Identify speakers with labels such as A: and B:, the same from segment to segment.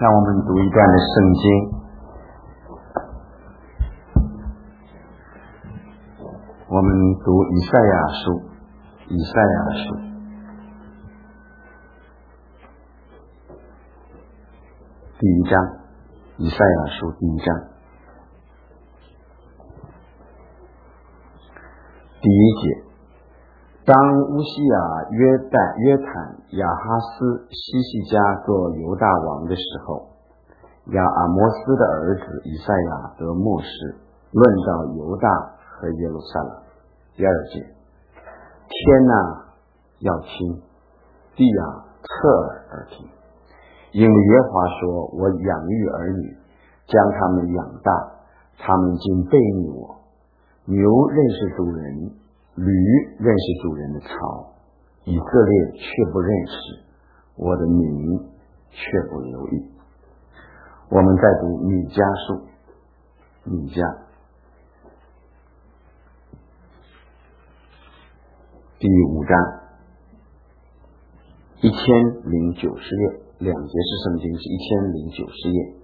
A: 让我们读一段的圣经。我们读以赛亚书，第一章，以赛亚书第一章，第一节。当乌西雅、约坦、亚哈斯、西西家做犹大王的时候，亚阿摩斯的儿子以赛亚得默示，论到犹大和耶路撒冷。第二节。天哪，要听，地啊，侧耳而听，因为耶和华说，我养育儿女，将他们养大，他们竟背逆我。牛认识主人，驴认识主人的槽，以色列却不认识，我的名却不留意。我们再读米迦书，米迦第5章1090页，两节是圣经，是1090页。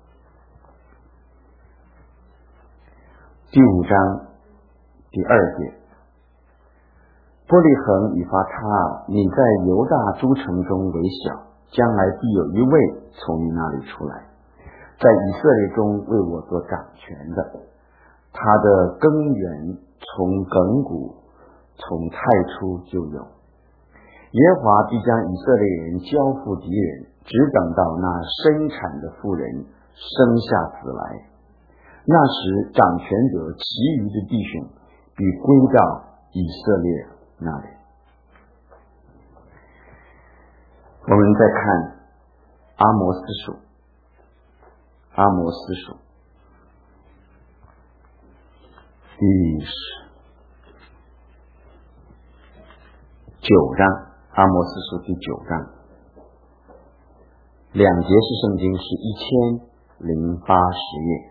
A: 第5章第2节。伯利恒以法他，你在犹大诸城中为小，将来必有一位从你那里出来，在以色列中为我做掌权的。他的根源从亘古，从太初就有。耶和华必将以色列人交付敌人，只等到那生产的妇人生下子来。那时掌权者其余的弟兄必归到以色列那里。我们再看阿摩斯书第9章，阿摩斯书第9章，两节是圣经，是1080页。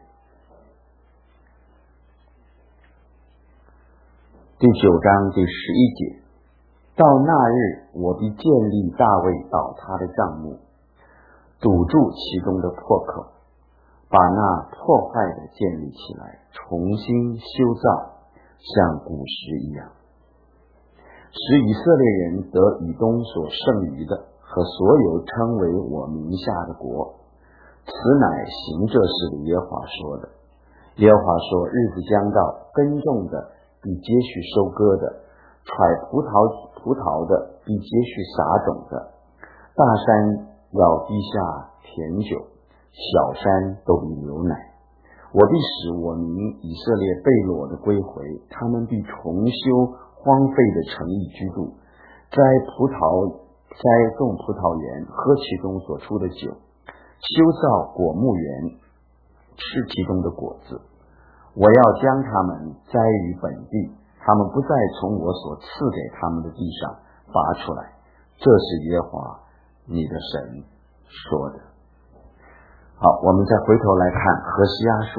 A: 第9章第11节。到那日，我必建立大卫倒塌的帐幕，堵住其中的破口，把那破坏的建立起来，重新修造，像古时一样，使以色列人得以东所剩余的和所有称为我名下的国。此乃行这事的耶和华说的。耶和华说，日子将到，耕种的必接续收割的，揣葡萄的必接续撒种的。大山要滴下甜酒，小山都必流奶。我必使我民以色列被掳的归回，他们必重修荒废的城邑居住，栽种葡萄园，喝其中所出的酒，修造果木园，吃其中的果子。我要将他们栽于本地，他们不再从我所赐给他们的地上拔出来。这是耶和华你的神说的。好，我们再回头来看何西阿书，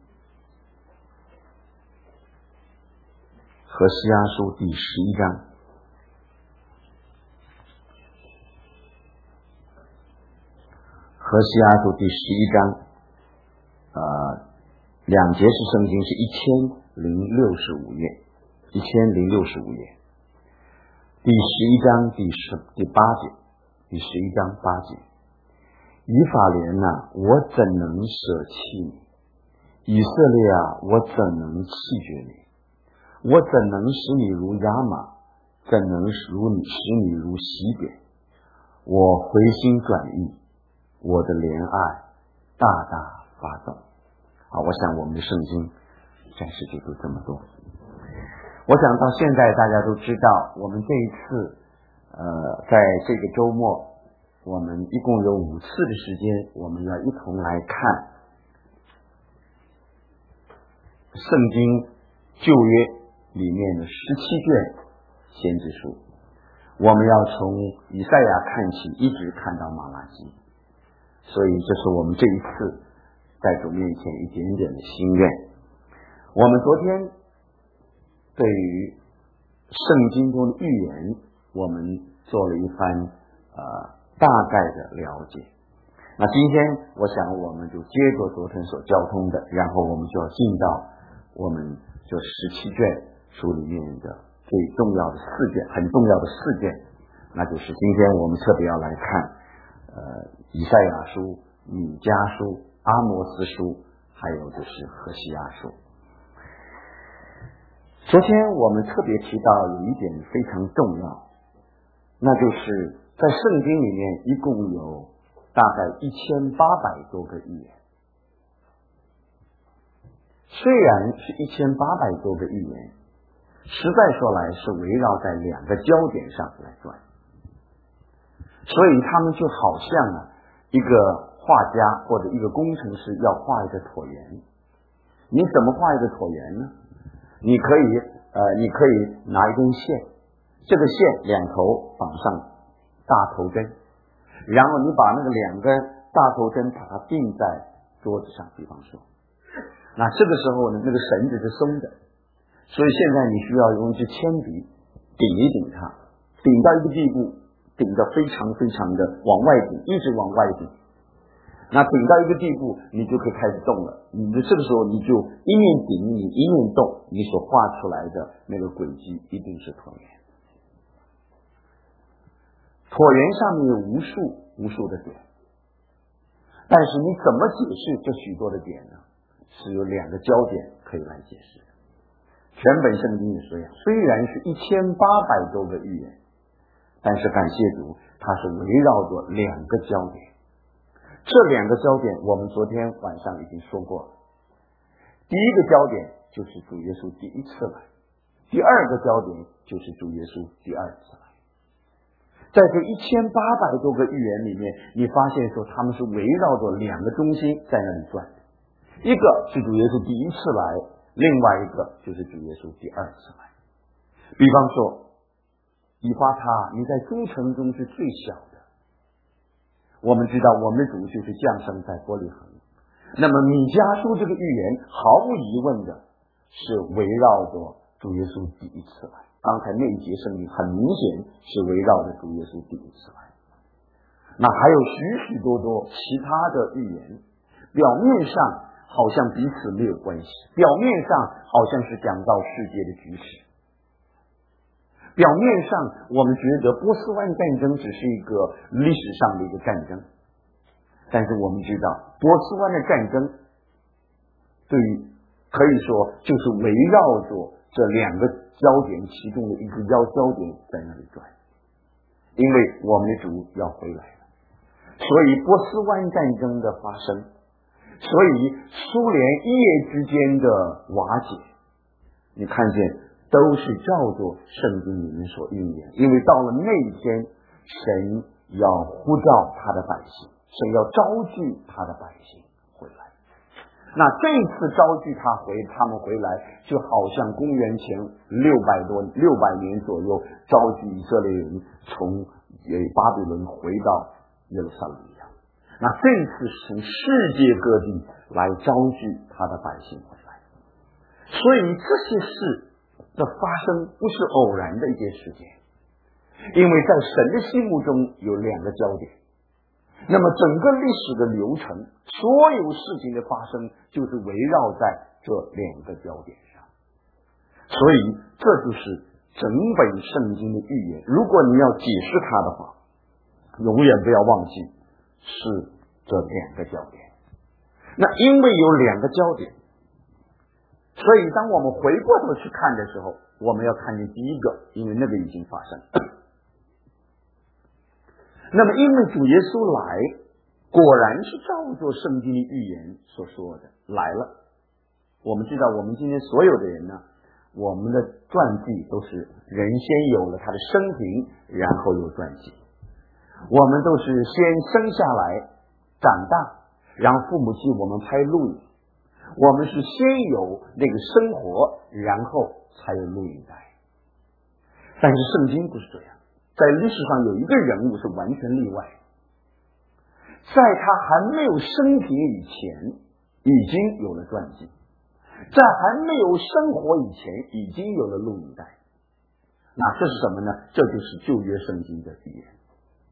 A: 第11章。何西阿书第11章，两节是圣经，是1065页。1065页。第11章第8节，第11章8节。以法莲啊，我怎能舍弃你？以色列啊，我怎能弃绝你？我怎能使你如亚玛？怎能使你如西边？我回心转意，我的怜爱大大发动。好，我想我们的圣经暂时就读这么多。我想到现在大家都知道，我们这一次在这个周末，我们一共有5次的时间，我们要一同来看圣经旧约里面的17卷先知书。我们要从以赛亚看起，一直看到马拉基。所以这是我们这一次在主面前一点点的心愿。我们昨天对于圣经中的预言，我们做了一番大概的了解。 那今天我想我们就接着昨天所交通的，然后我们就要进到我们这17卷书里面的最重要的4卷，很重要的4卷，那就是今天我们特别要来看以赛亚书、米迦书、阿摩斯书，还有就是何西阿书。昨天我们特别提到有一点非常重要，那就是在圣经里面一共有大概1800多个预言。虽然是1800多个预言，实在说来是围绕在2个焦点上来转，所以他们就好像一个画家或者一个工程师要画一个椭圆。你怎么画一个椭圆呢？你可以拿一根线，这个线两头绑上大头针，然后你把那个2根大头针把它钉在桌子上，比方说，那这个时候呢，那个绳子是松的，所以现在你需要用一支铅笔顶一顶它，顶到一个地步，顶得非常非常的往外顶，一直往外顶。那顶到一个地步，你就可以开始动了。你这个时候你就一面顶，你一面动，你所画出来的那个轨迹一定是椭圆。椭圆上面有无数的点，但是你怎么解释这许多的点呢？是有2个焦点可以来解释的。全本圣经也这样，虽然是1800多个预言，但是感谢主，它是围绕着2个焦点。这2个焦点我们昨天晚上已经说过了。第一个焦点就是主耶稣第一次来，第2个焦点就是主耶稣第2次来。在这1800多个预言里面，你发现说他们是围绕着2个中心在那里转的，一个是主耶稣第一次来，另外一个就是主耶稣第2次来。比方说以法他，你在诸城中是最小的。我们知道我们的主就是降生在伯利恒，那么米迦书这个预言毫无疑问的是围绕着主耶稣第一次来。刚才那一节圣经很明显是围绕着主耶稣第一次来。那还有许许多多其他的预言，表面上好像彼此没有关系，表面上好像是讲到世界的局势，表面上我们觉得波斯湾战争只是一个历史上的一个战争，但是我们知道波斯湾的战争对于可以说就是围绕着这2个焦点其中的一个焦点在那里转，因为我们的主要回来了，所以波斯湾战争的发生，所以苏联一夜之间的瓦解，你看见都是照着圣经里面所应验。因为到了那一天，神要呼召他的百姓，神要招聚他的百姓回来。那这一次招聚他们回来，就好像公元前600年左右招聚以色列人从巴比伦回到耶路撒冷一样。那这一次从世界各地来招聚他的百姓回来，所以这些事的发生不是偶然的一件事件，因为在神的心目中有2个焦点。那么整个历史的流程，所有事情的发生就是围绕在这2个焦点上，所以这就是整本圣经的预言。如果你要解释它的话，永远不要忘记是这2个焦点。那因为有2个焦点，所以当我们回过头去看的时候，我们要看见第一个，因为那个已经发生。那么因为主耶稣来，果然是照着圣经的预言所说的来了。我们知道我们今天所有的人呢，我们的传记都是人先有了他的生平，然后有传记。我们都是先生下来长大，然后父母替我们拍录影，我们是先有那个生活，然后才有录影带。但是圣经不是这样，在历史上有一个人物是完全例外，在他还没有生平以前已经有了传记，在还没有生活以前已经有了录影带。那这是什么呢？这就是旧约圣经的预言。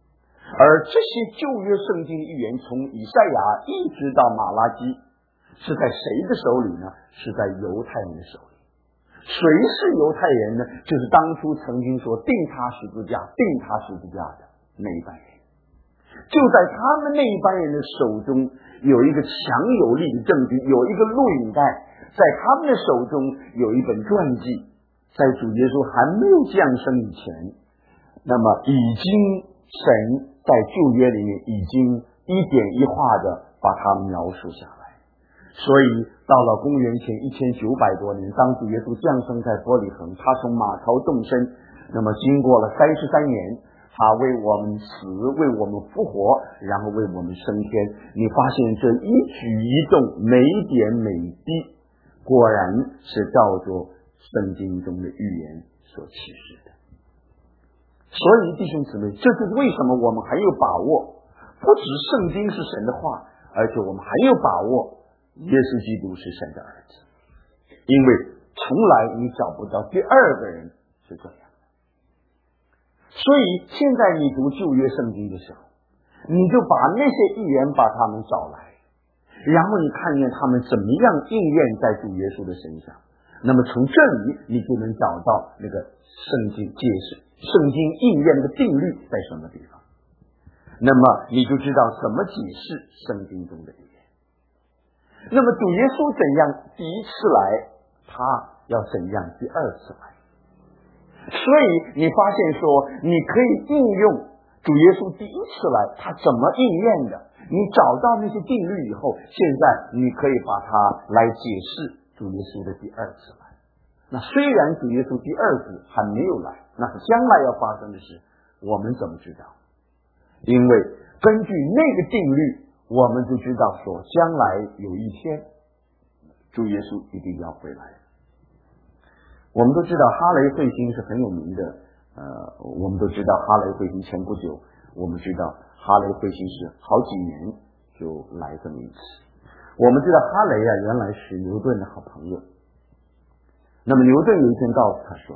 A: 而这些旧约圣经预言从以赛亚一直到马拉基是在谁的手里呢？是在犹太人的手里。谁是犹太人呢？就是当初曾经说钉他十字架的那一班人。就在他们那一班人的手中有一个强有力的证据，有一个录影带，在他们的手中有一本传记，在主耶稣还没有降生以前，那么已经神在旧约里面已经一点一画的把它描述下来。所以到了公元前1900多年，当主耶稣降生在伯利恒，他从马槽动身，那么经过了33年，他为我们死，为我们复活，然后为我们升天。你发现这一举一动，每点每滴，果然是照着圣经中的预言所启示的。所以弟兄姊妹，这就是为什么我们还有把握，不只圣经是神的话，而且我们还有把握耶稣基督是神的儿子，因为从来你找不到第二个人是这样的。所以现在你读旧约圣经的时候，你就把那些预言把他们找来，然后你看见他们怎么样应验在主耶稣的身上，那么从这里你就能找到那个圣经解释圣经应验的定律在什么地方，那么你就知道怎么解释圣经中的预言。那么主耶稣怎样第一次来，他要怎样第二次来。所以你发现说，你可以应用主耶稣第一次来他怎么应验的，你找到那些定律以后，现在你可以把它来解释主耶稣的第二次来。那虽然主耶稣第二次还没有来，那是将来要发生的事，我们怎么知道？因为根据那个定律，我们就知道说，将来有一天主耶稣一定要回来。我们都知道哈雷彗星是很有名的，我们都知道哈雷彗星前不久，我们知道哈雷彗星是好几年就来这么一次。我们知道哈雷啊，原来是牛顿的好朋友。那么牛顿有一天告诉他说，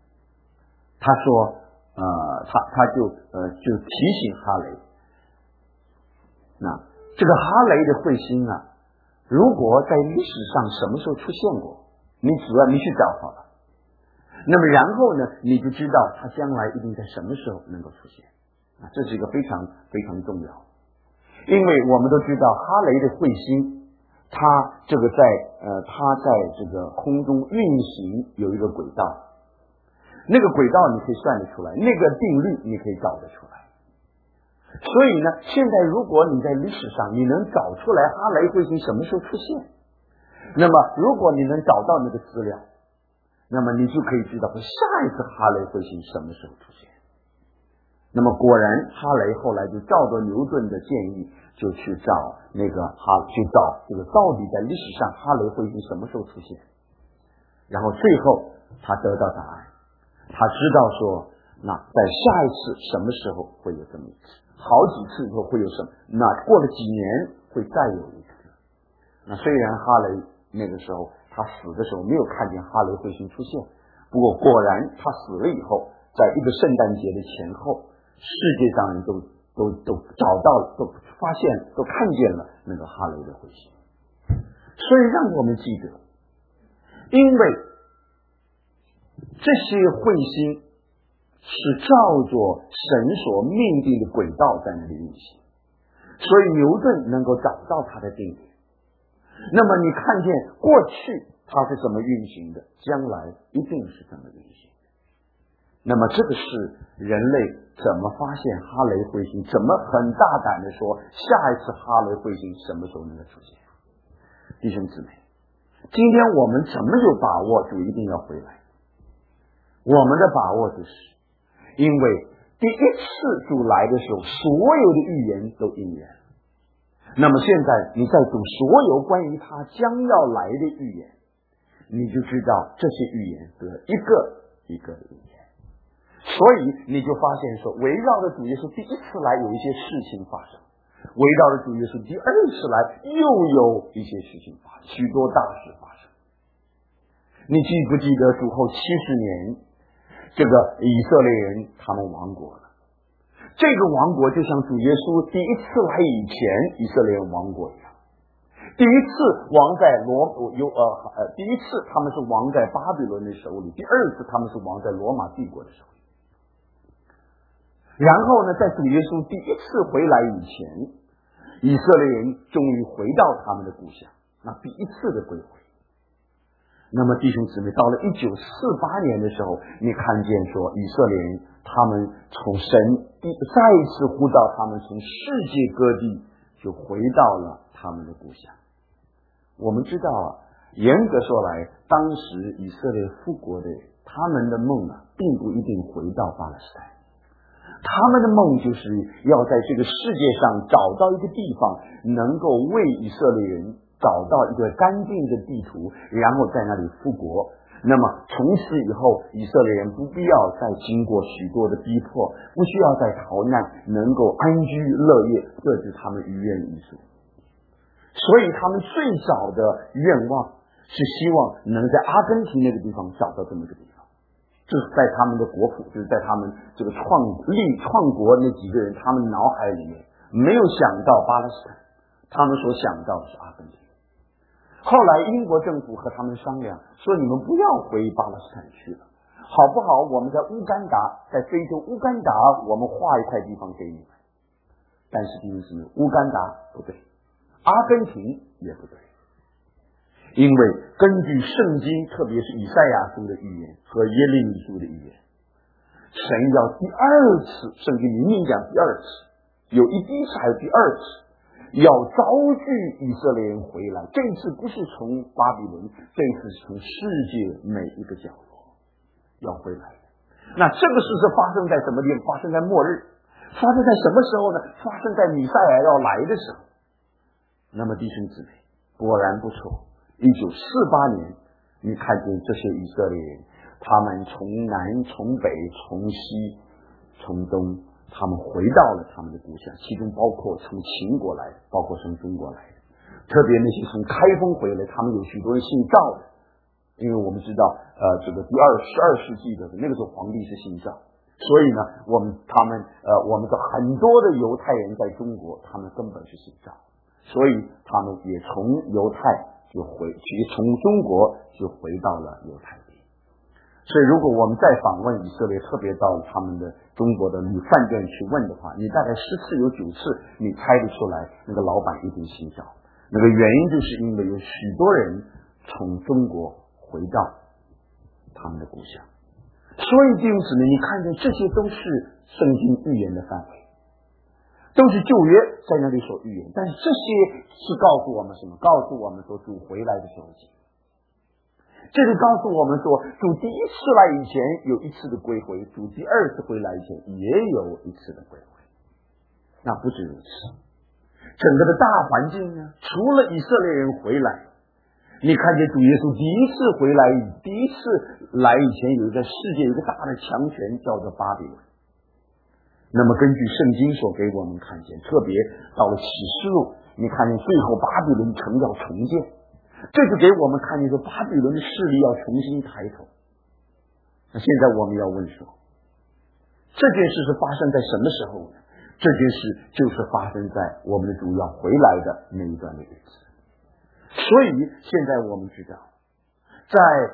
A: 他就提醒哈雷，那这个哈雷的彗星啊，如果在历史上什么时候出现过，你只要你去找好了，那么然后呢，你就知道它将来一定在什么时候能够出现。这是一个非常非常重要，因为我们都知道哈雷的彗星，它这个空中运行有一个轨道，那个轨道你可以算得出来，那个定律你可以找得出来。所以呢，现在如果你在历史上你能找出来哈雷彗星什么时候出现，那么如果你能找到那个资料，那么你就可以知道下一次哈雷彗星什么时候出现。那么果然哈雷后来就照着牛顿的建议，就去找去找这个到底在历史上哈雷彗星什么时候出现，然后最后他得到答案，他知道说，那在下一次什么时候会有这么一次，好几次以后会有什么，那过了几年会再有一次。那虽然哈雷那个时候他死的时候没有看见哈雷彗星出现，不过果然他死了以后，在一个圣诞节的前后，世界上人都找到了，都发现，都看见了那个哈雷的彗星。所以让我们记得，因为这些彗星是照着神所命定的轨道在那里运行，所以牛顿能够找到它的定律。那么你看见过去它是怎么运行的，将来一定是怎么运行的。那么这个是人类怎么发现哈雷彗星，怎么很大胆的说下一次哈雷彗星什么时候能够出现。弟兄姊妹，今天我们怎么有把握主一定要回来？我们的把握就是因为第一次主来的时候，所有的预言都应验。那么现在你在读所有关于他将要来的预言，你就知道这些预言得一个一个的应验。所以你就发现说，围绕着主耶稣第一次来有一些事情发生，围绕着主耶稣第二次来又有一些事情发生，许多大事发生。你记不记得主后70年，这个以色列人他们亡国了， 这个王国就像主耶稣第一次来以前以色列王国一样，第一次第一次他们是王在巴比伦的手里，第二次他们是王在罗马帝国的手里。然后呢，在主耶稣第一次回来以前，以色列人终于回到他们的故乡，那第一次的归回。那么弟兄姊妹，到了1948年的时候，你看见说以色列人他们从神再一次呼召他们从世界各地就回到了他们的故乡。我们知道严格说来，当时以色列复国的他们的梦并不一定回到巴勒斯坦，他们的梦就是要在这个世界上找到一个地方，能够为以色列人找到一个干净的地图，然后在那里复国。那么从此以后，以色列人不必要再经过许多的逼迫，不需要再逃难，能够安居乐业，这是他们如愿以偿。所以他们最早的愿望是希望能在阿根廷那个地方找到这么一个地方。这是在他们的国府，就是在他们这个创国那几个人他们脑海里面没有想到巴勒斯坦，他们所想到的是阿根廷。后来英国政府和他们商量说，你们不要回巴勒斯坦去了，好不好？我们在乌干达，在非洲乌干达，我们划一块地方给你们。但是弟兄姊妹，乌干达不对，阿根廷也不对，因为根据圣经，特别是以赛亚书的预言和耶利米书的预言，神要第二次，圣经明明讲第二次，有一第一次还有第二次，要招聚以色列人回来。这次不是从巴比伦，这次是从世界每一个角落要回来的。那这个事是发生在什么地方？发生在末日。发生在什么时候呢？发生在弥赛亚要来的时候。那么弟兄姊妹，果然不错。1948年，你看见这些以色列人，他们从南、从北、从西、从东，他们回到了他们的故乡，其中包括从秦国来的，包括从中国来的，特别那些从开封回来，他们有许多人姓赵的，因为我们知道，这个12世纪的那个时候皇帝是姓赵，所以呢，我们的很多的犹太人在中国，他们根本是姓赵，所以他们也从犹太就从中国就回到了犹太地。所以如果我们再访问以色列，特别到他们的中国的饭店去问的话，你大概10次有9次你猜得出来那个老板一定姓赵。那个原因就是因为有许多人从中国回到他们的故乡。所以弟兄姊妹，你看见这些都是圣经预言的范围，都是旧约在那里所预言，但是这些是告诉我们什么？告诉我们说主回来的时候近。这里告诉我们说，主第一次来以前有一次的归回，主第二次回来以前也有一次的归回。那不止如此，整个的大环境呢，除了以色列人回来，你看见主耶稣第一次回来，第一次来以前有一个世界有一个大的强权叫做巴比伦。那么根据圣经所给我们看见，特别到了启示录，你看见最后巴比伦城要重建，这就给我们看见说巴比伦的势力要重新抬头。那现在我们要问说，这件事是发生在什么时候呢？这件事就是发生在我们的主要回来的那一段的日子。所以现在我们知道，在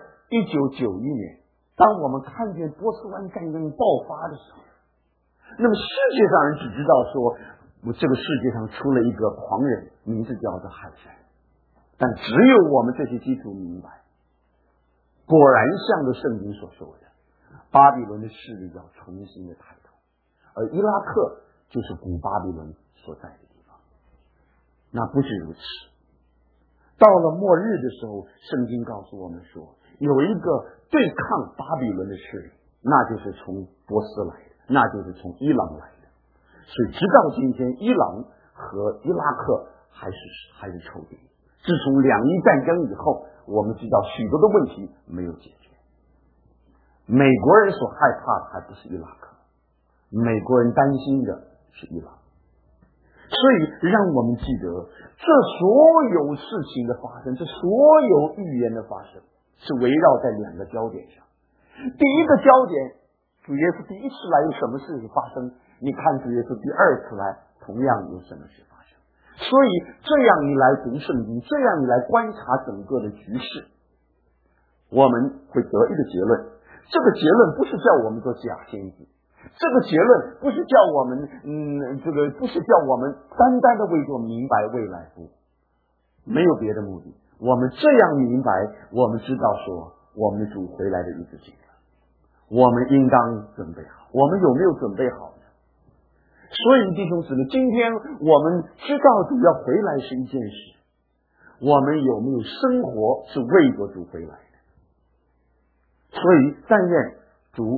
A: 1991年，当我们看见波斯湾战争爆发的时候，那么世界上人只知道说，这个世界上出了一个狂人，名字叫做海山。但只有我们这些基督徒明白，果然像着圣经所说的，巴比伦的势力要重新的抬头，而伊拉克就是古巴比伦所在的地方。那不止如此，到了末日的时候，圣经告诉我们说，有一个对抗巴比伦的势力，那就是从波斯来的，那就是从伊朗来的。所以直到今天，伊朗和伊拉克还是仇敌。自从两伊战争以后，我们知道许多的问题没有解决。美国人所害怕的还不是伊拉克，美国人担心的是伊朗。所以让我们记得，这所有事情的发生，这所有预言的发生，是围绕在2个焦点上。第一个焦点，主耶稣第一次来有什么事情发生？ 你看主耶稣第二次来，同样有什么事发生。所以这样一来读圣经，这样一来观察整个的局势，我们会得一个结论。这个结论不是叫我们做假先知，这个结论不是叫我们不是叫我们单单的为做明白未来服务，没有别的目的。我们这样明白，我们知道说我们的主回来的日子近了，我们应当准备好。我们有没有准备好呢？所以弟兄姊妹，今天我们知道主要回来是一件事，我们有没有生活是为着主回来的？所以但愿主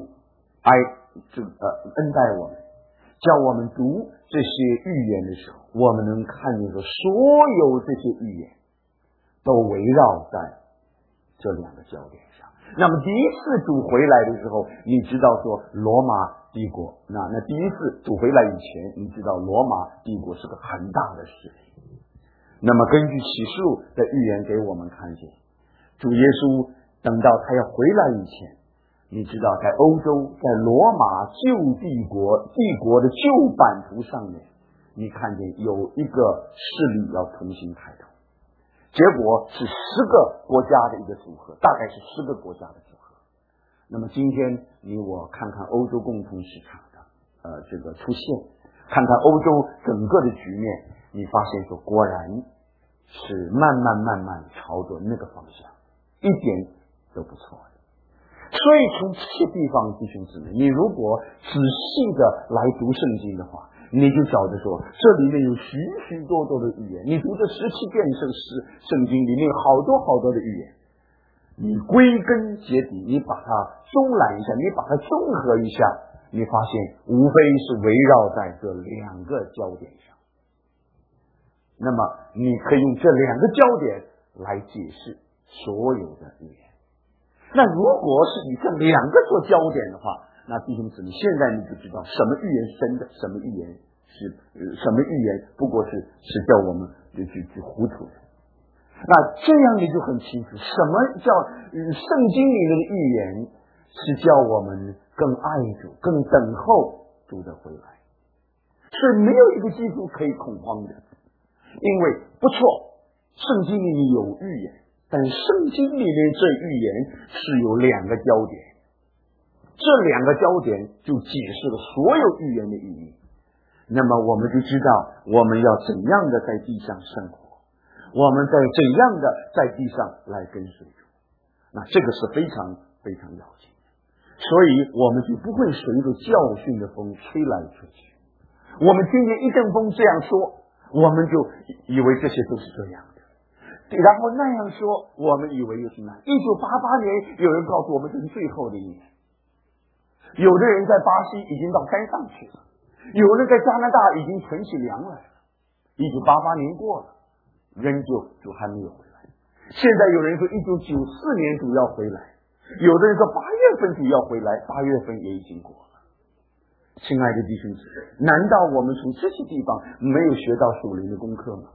A: 恩待我们，叫我们读这些预言的时候，我们能看见说所有这些预言都围绕在这两个焦点上。那么第一次主回来的时候，你知道说罗马帝国，那第一次主回来以前，你知道罗马帝国是个很大的势力。那么根据启示录的预言给我们看见，主耶稣等到他要回来以前，你知道在欧洲，在罗马旧帝国的旧版图上面，你看见有一个势力要重新抬头，结果是10个国家的一个组合，大概是10个国家的组合。那么今天你我看看欧洲共同市场的这个出现，看看欧洲整个的局面，你发现说果然是慢慢朝着那个方向，一点都不错的。所以从这些地方弟兄姊妹，你如果仔细的来读圣经的话，你就晓得说这里面有许许多多的预言。你读这17卷圣经里面好多的预言，你归根结底，你把它综览一下，你把它综合一下，你发现无非是围绕在这两个焦点上。那么你可以用这两个焦点来解释所有的预言。那如果是以这两个做焦点的话，那弟兄姊妹，现在你就知道什么预言是真的，什么预言是什么预言不过是叫我们去糊涂的。那这样你就很清楚，什么叫圣经里面的预言是叫我们更爱主，更等候主的回来。所以没有一个基督可以恐慌的，因为不错，圣经里面有预言，但圣经里面这预言是有两个焦点，这两个焦点就解释了所有预言的意义。那么我们就知道我们要怎样的在地上生活，我们在怎样的在地上来跟随主，那这个是非常非常要紧的。所以我们就不会随着教训的风吹来吹去。我们听见一阵风这样说，我们就以为这些都是这样的，然后那样说，我们以为又是那样。1988年有人告诉我们这是最后的一年，有的人在巴西已经到山上去了，有人在加拿大已经存起粮来了。1988年过了，人就还没有回来。现在有人说1994年主要回来，有的人说8月份主要回来，8月份也已经过了。亲爱的弟兄姊妹，难道我们从这些地方没有学到属灵的功课吗？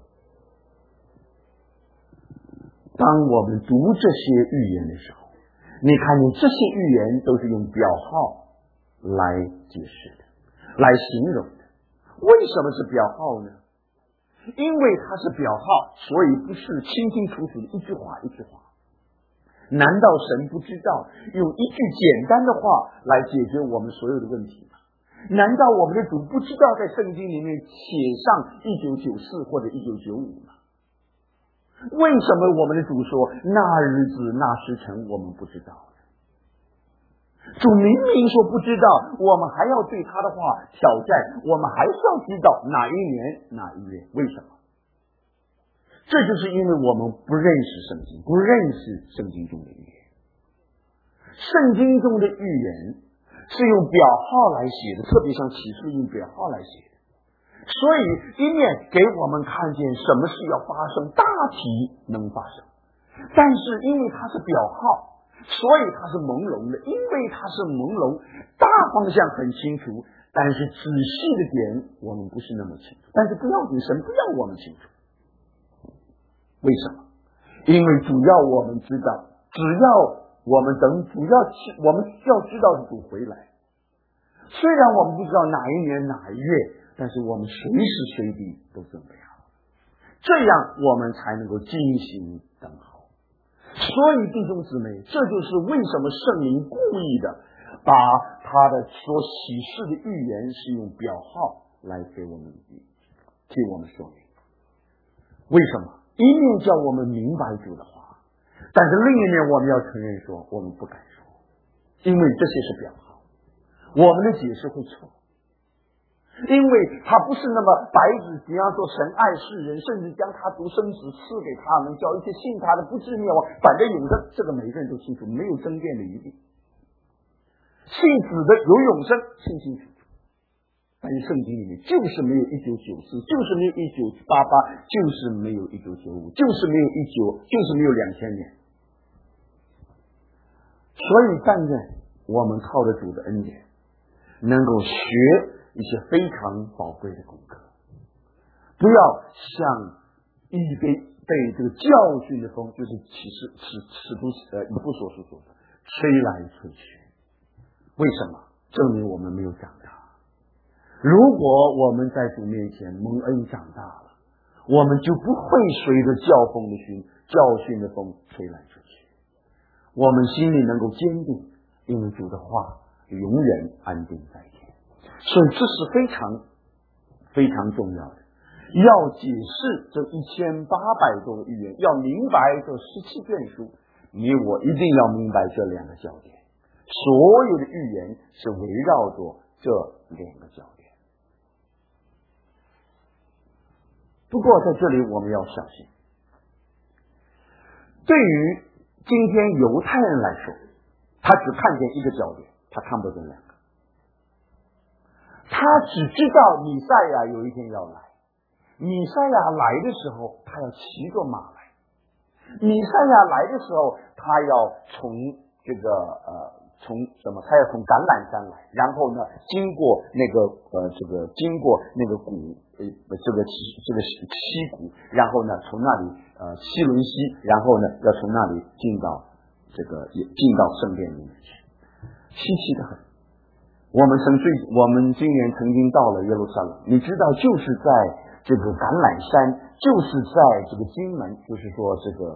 A: 当我们读这些预言的时候，你看见这些预言都是用表号来解释的，来形容的。为什么是表号呢？因为它是表号，所以不是清清楚楚的一句话一句话。难道神不知道用一句简单的话来解决我们所有的问题吗？难道我们的主不知道在圣经里面写上1994或者1995吗？为什么我们的主说那日子那时辰我们不知道呢？主明明说不知道，我们还要对他的话挑战，我们还是要知道哪一年哪一月。为什么？这就是因为我们不认识圣经，不认识圣经中的预言。圣经中的预言是用表号来写的，特别像启示用表号来写的，所以一面给我们看见什么事要发生，大体能发生，但是因为它是表号，所以它是朦胧的。因为它是朦胧，大方向很清楚，但是仔细的点我们不是那么清楚。但是不要紧，神不要我们清楚。为什么？因为主要我们知道，只要我们等主要我们要知道主回来， 虽然我们不知道哪一年哪一月，但是我们随时随地都准备好，这样我们才能够精心等候。所以弟兄姊妹，这就是为什么圣灵故意的把他的所启示的预言是用表号来给我们说明。为什么？一面叫我们明白主的话，但是另一面我们要承认说我们不敢说，因为这些是表号，我们的解释会错，因为他不是那么白纸，比方说神爱世人，甚至将他独生子赐给他们，叫一切信他的不至灭亡，反正永生，这个每个人都清楚，没有争辩的余地。信子的有永生，清清楚楚。但是圣经里面就是没有1994，就是没有1988，就是没有1995，就是没有2000年。所以但愿我们靠着主的恩典，能够学一些非常宝贵的功课，不要像一被这个教训的风，就是使徒以弗所书说的，吹来吹去。为什么？证明我们没有长大。如果我们在主面前蒙恩长大了，我们就不会随着教训的风吹来吹去，我们心里能够坚定，因为主的话永远安定在天。所以这是非常非常重要的，要解释这1800多个预言，要明白这17卷书，你我一定要明白这2个焦点，所有的预言是围绕着这2个焦点。不过在这里我们要小心，对于今天犹太人来说，他只看见一个焦点，他看不见2个。他只知道弥赛亚有一天要来，弥赛亚来的时候他要骑着马来，弥赛亚来的时候他要从他要从橄榄山来，然后呢经过那个谷溪谷，然后呢从那里西伦溪，然后呢要从那里进到圣殿里面去，稀奇的很。我们今年曾经到了耶路撒冷，你知道就是在这个橄榄山，就是在这个金门，就是说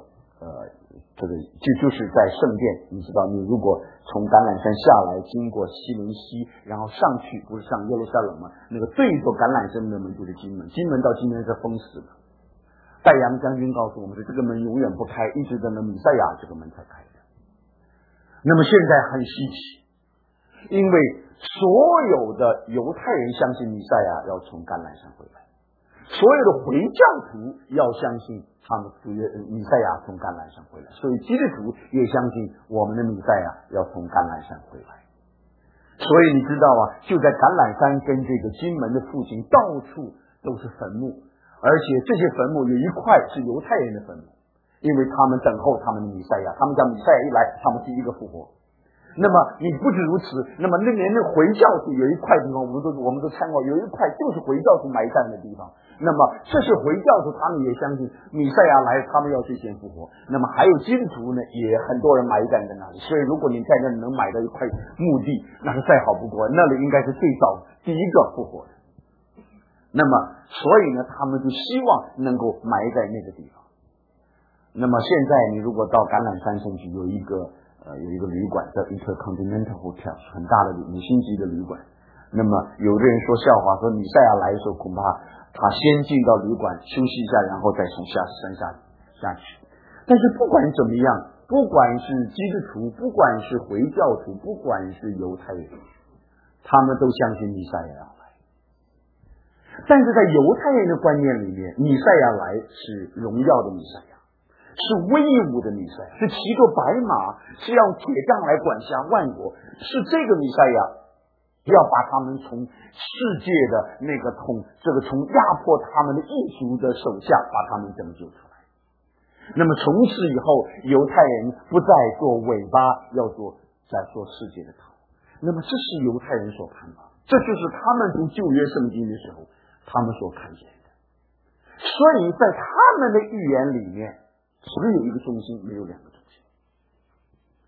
A: 就是在圣殿，你知道，你如果从橄榄山下来，经过西伦溪，然后上去，不是上耶路撒冷吗？那个对着橄榄山的门就是金门，金门到今天是封死的。戴阳将军告诉我们说，这个门永远不开，一直等到弥赛亚这个门才开的。那么现在很稀奇，因为所有的犹太人相信弥赛亚要从橄榄山回来，所有的回教徒要相信他们弥赛亚从橄榄山回来，所以基督徒也相信我们的弥赛亚要从橄榄山回来。所以你知道啊，就在橄榄山跟这个金门的附近，到处都是坟墓，而且这些坟墓有一块是犹太人的坟墓，因为他们等候他们的弥赛亚，他们讲弥赛亚一来，他们第一个复活。那么你不止如此，那么那连那回教徒有一块地方，我们都参过，有一块就是回教徒埋葬的地方。那么这是回教徒，他们也相信弥赛亚来，他们要最先复活。那么还有基督徒呢，也很多人埋葬在那里。所以如果你在那里能买到一块墓地，那是再好不过，那里应该是最早第一个复活的。那么所以呢，他们就希望能够埋在那个地方。那么现在你如果到橄榄山上去，有一个旅馆叫 Intercontinental Hotel， 很大的5星级的旅馆。那么有的人说笑话，说弥赛亚来的时候，恐怕他先进到旅馆休息一下，然后再从山下去。但是不管怎么样，不管是基督徒，不管是回教徒，不管是犹太人，他们都相信弥赛亚要来。但是在犹太人的观念里面，弥赛亚来是荣耀的弥赛亚，是威武的弥赛亚，是骑着白马，是要铁杖来管辖万国，是这个弥赛亚要把他们从世界的那个从压迫他们的异族的手下把他们拯救出来。那么从此以后，犹太人不再做尾巴，要在做世界的头。那么这是犹太人所看到，这就是他们读旧约圣经的时候他们所看见的。所以在他们的预言里面，只有一个中心，没有2个中心。所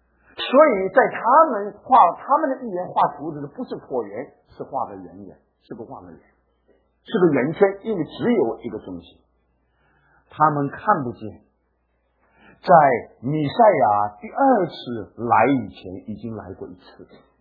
B: 所以在他们的预言画图的不是椭圆，是画个圆圆，是个画个圆，是个圆圈，因为只有一个中心。他们看不见，在弥赛亚第二次来以前已经来过一次，